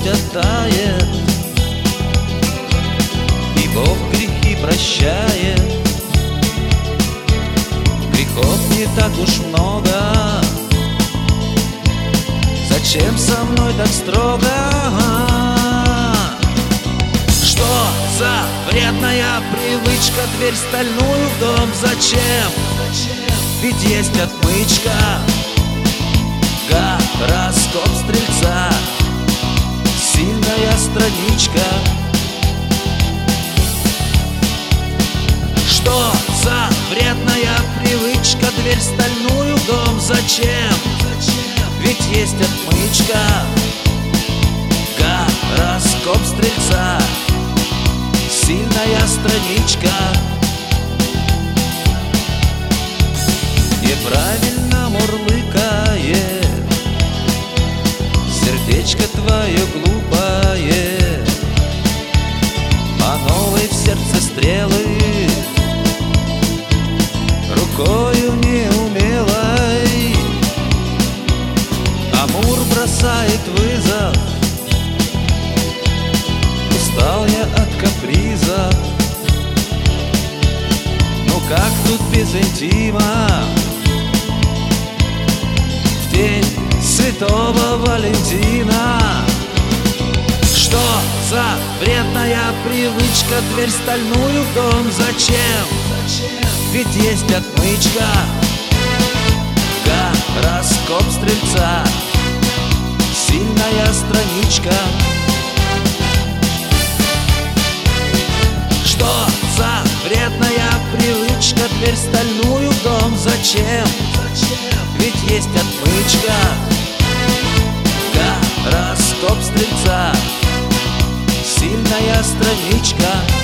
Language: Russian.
путь оттает, и Бог грехи прощает. Грехов не так уж много, зачем со мной так строго? Что за вредная привычка дверь стальную в дом зачем? Ведь есть отмычка, гороскоп стрельца, сильная страничка. Что за вредная привычка дверь стальную в дом зачем? Ведь есть отмычка, гороскоп стрельца, сильная страничка. Неправильно мурлыкает сердечко твое глупое, по новой в сердце стрелы, рукою неумелой. Амур бросает вызов, устал я от каприза. Ну как тут без интима в день Святого Валентина? Что за вредная привычка дверь стальную в дом зачем? Ведь есть отмычка, гороскоп стрельца, сильная страничка. Что за вредная привычка дверь стальную в дом зачем? Ведь есть отмычка, гороскоп стрельца, сильная страничка.